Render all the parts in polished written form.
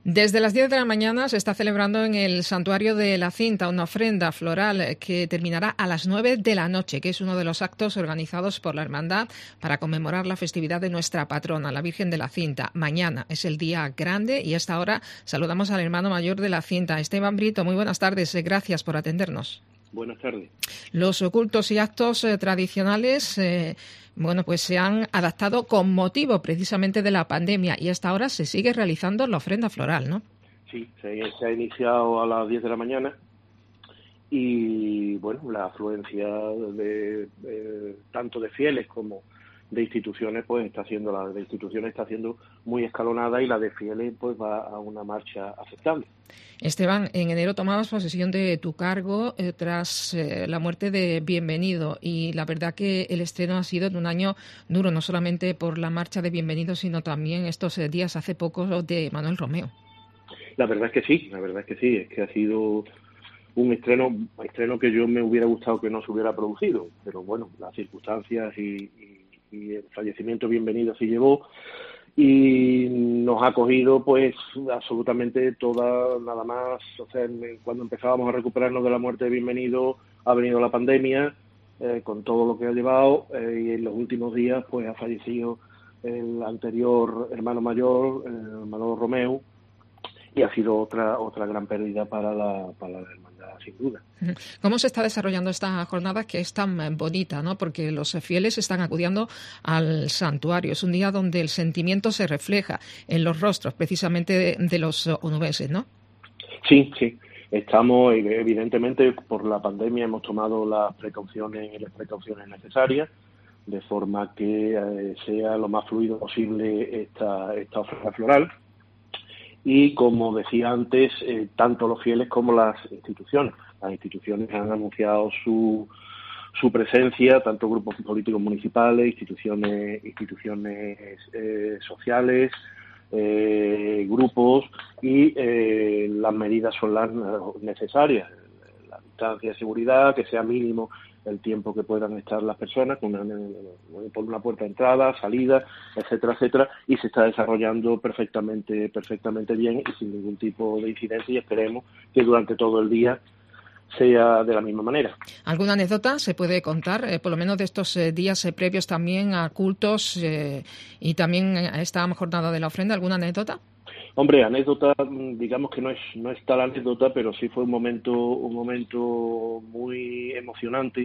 Desde las 10 de la mañana se está celebrando en el Santuario de la Cinta una ofrenda floral que terminará a las 9 de la noche, que es uno de los actos organizados por la Hermandad para conmemorar la festividad de nuestra patrona, la Virgen de la Cinta. Mañana es el día grande y a esta hora saludamos al hermano mayor de la Cinta, Esteban Brito. Muy buenas tardes, gracias por atendernos. Buenas tardes. Los cultos y actos tradicionales pues se han adaptado con motivo precisamente de la pandemia y hasta ahora se sigue realizando la ofrenda floral, ¿no? Sí, se ha iniciado a las 10 de la mañana y bueno, la afluencia de tanto de fieles como de instituciones pues está siendo muy escalonada y la de fieles pues va a una marcha aceptable. Esteban, en enero tomabas posesión de tu cargo tras la muerte de Bienvenido y la verdad que el estreno ha sido en un año duro, no solamente por la marcha de Bienvenido, sino también estos días hace poco de Manuel Romeo. La verdad es que sí, es que ha sido un estreno que yo me hubiera gustado que no se hubiera producido, pero bueno, las circunstancias y el fallecimiento Bienvenido se llevó y nos ha cogido pues absolutamente nada más, o sea, cuando empezábamos a recuperarnos de la muerte de Bienvenido ha venido la pandemia con todo lo que ha llevado y en los últimos días pues ha fallecido el anterior hermano mayor, el hermano Romeo, y ha sido otra gran pérdida para la hermandad, sin duda. ¿Cómo se está desarrollando esta jornada que es tan bonita, ¿no? Porque los fieles están acudiendo al santuario. Es un día donde el sentimiento se refleja en los rostros, precisamente de los onubenses, ¿no? Sí. Estamos, evidentemente, por la pandemia hemos tomado las precauciones necesarias, de forma que sea lo más fluido posible esta ofrenda floral. Y como decía antes, tanto los fieles como las instituciones. Las instituciones han anunciado su presencia, tanto grupos políticos municipales, instituciones sociales, grupos, y las medidas son las necesarias. La distancia de seguridad, que sea mínimo el tiempo que puedan estar las personas por una puerta de entrada, salida, etcétera, y se está desarrollando perfectamente bien y sin ningún tipo de incidencia, y esperemos que durante todo el día sea de la misma manera. ¿Alguna anécdota se puede contar, por lo menos de estos días previos también a cultos y también a esta jornada de la ofrenda? ¿Alguna anécdota? Hombre, anécdota, digamos que no es tal anécdota, pero sí fue un momento muy emocionante.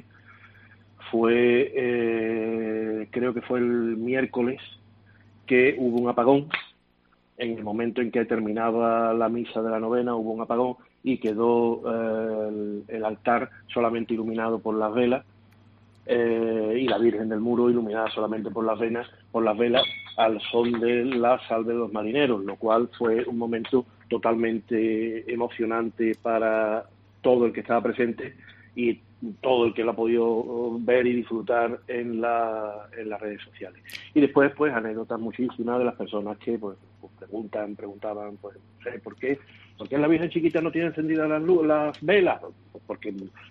Creo que fue el miércoles que hubo un apagón. En el momento en que terminaba la misa de la novena hubo un apagón y quedó el altar solamente iluminado por las velas y la Virgen del Muro iluminada solamente por las velas al son de la salve de los marineros, lo cual fue un momento totalmente emocionante para todo el que estaba presente y todo el que lo ha podido ver y disfrutar en las redes sociales. Y después, pues, anécdotas muchísimas de las personas que pues preguntaban, pues, ¿por qué la Virgen chiquita no tiene encendidas las velas? Porque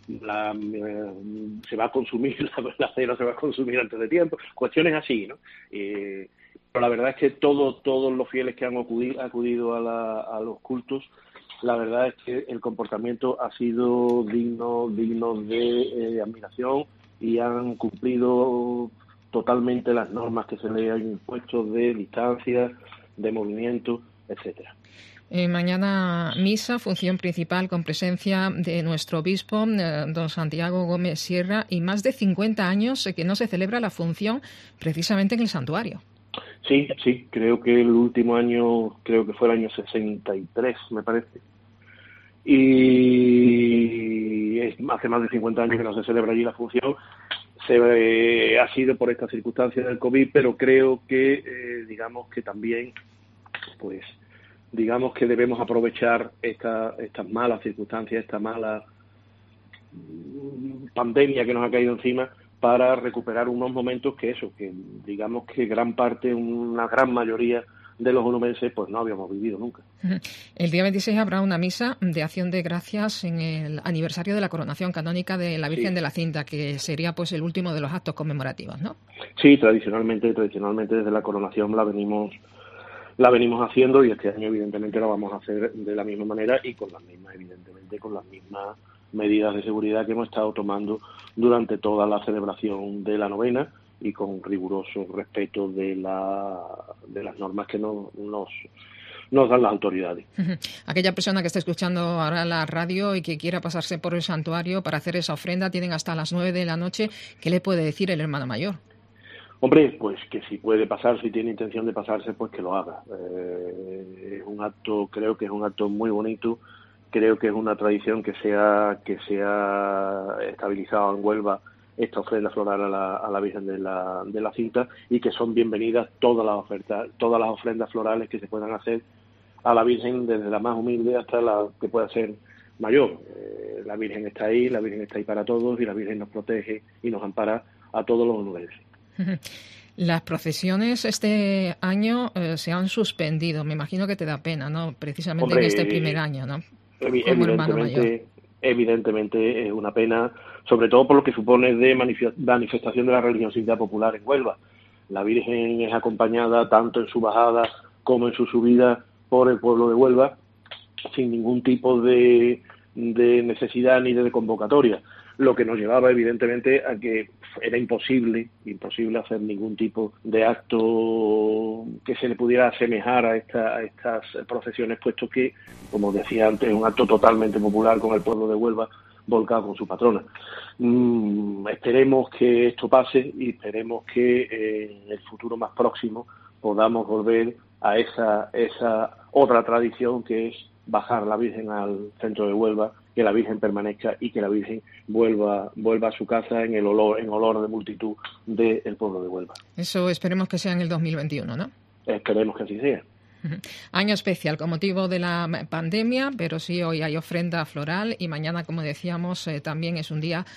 se va a consumir, la cena se va a consumir antes de tiempo, cuestiones así, ¿no? Pero la verdad es que todos los fieles que han acudido a los cultos, la verdad es que el comportamiento ha sido digno de admiración y han cumplido totalmente las normas que se les han impuesto de distancia, de movimiento, etcétera. Mañana misa, función principal con presencia de nuestro obispo, don Santiago Gómez Sierra, y más de 50 años que no se celebra la función precisamente en el santuario. Sí, creo que el último año, creo que fue el año 63, me parece. Y hace más de 50 años que no se celebra allí la función. Ha sido por estas circunstancias del COVID, pero creo que, digamos que también, pues, digamos que debemos aprovechar estas malas circunstancias, esta mala pandemia que nos ha caído encima, para recuperar unos momentos que digamos que una gran mayoría de los onubenses pues no habíamos vivido nunca. El día 26 habrá una misa de acción de gracias en el aniversario de la coronación canónica de la Virgen de la Cinta, que sería pues el último de los actos conmemorativos, ¿no? Sí, tradicionalmente desde la coronación la venimos la venimos haciendo y este año evidentemente la vamos a hacer de la misma manera y con las mismas, evidentemente, con las mismas medidas de seguridad que hemos estado tomando durante toda la celebración de la novena y con riguroso respeto de las normas que nos dan las autoridades. Aquella persona que está escuchando ahora la radio y que quiera pasarse por el santuario para hacer esa ofrenda, tienen hasta las 9 de la noche. ¿Qué le puede decir el hermano mayor? Hombre, pues que si puede pasar, si tiene intención de pasarse, pues que lo haga. Es un acto, creo que es un acto muy bonito, creo que es una tradición que se ha estabilizado en Huelva, esta ofrenda floral a la Virgen de la Cinta, y que son bienvenidas todas las ofrendas florales que se puedan hacer a la Virgen, desde la más humilde hasta la que pueda ser mayor. La Virgen está ahí para todos, y la Virgen nos protege y nos ampara a todos los onubenses. Las procesiones este año se han suspendido. Me imagino que te da pena, ¿no? Precisamente en este primer año, ¿no? Evidentemente es una pena, sobre todo por lo que supone de manifestación de la religiosidad popular en Huelva. La Virgen es acompañada tanto en su bajada como en su subida por el pueblo de Huelva, sin ningún tipo de necesidad ni de convocatoria, lo que nos llevaba evidentemente a que era imposible hacer ningún tipo de acto que se le pudiera asemejar a estas procesiones, puesto que, como decía antes, es un acto totalmente popular con el pueblo de Huelva volcado con su patrona. Esperemos que esto pase y esperemos que en el futuro más próximo podamos volver a esa otra tradición, que es bajar la Virgen al centro de Huelva, que la Virgen permanezca y que la Virgen vuelva a su casa en olor de multitud del pueblo de Huelva. Eso esperemos que sea en el 2021, ¿no? Esperemos que así sea. Año especial con motivo de la pandemia, pero sí, hoy hay ofrenda floral y mañana, como decíamos, también es un día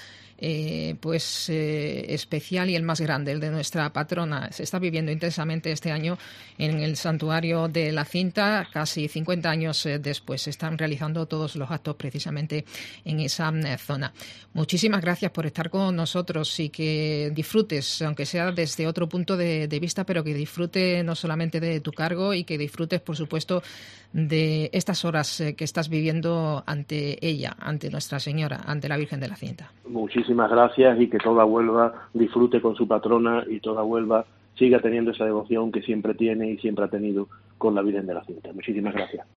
especial y el más grande, el de nuestra patrona. Se está viviendo intensamente este año en el Santuario de la Cinta. Casi 50 años después se están realizando todos los actos precisamente en esa zona. Muchísimas gracias por estar con nosotros y que disfrutes, aunque sea desde otro punto de vista, pero que disfrute no solamente de tu cargo y que disfrutes, por supuesto, de estas horas que estás viviendo ante ella, ante Nuestra Señora, ante la Virgen de la Cinta. Muchísimas gracias, y que toda Huelva disfrute con su patrona y toda Huelva siga teniendo esa devoción que siempre tiene y siempre ha tenido con la Virgen de la Cinta. Muchísimas gracias.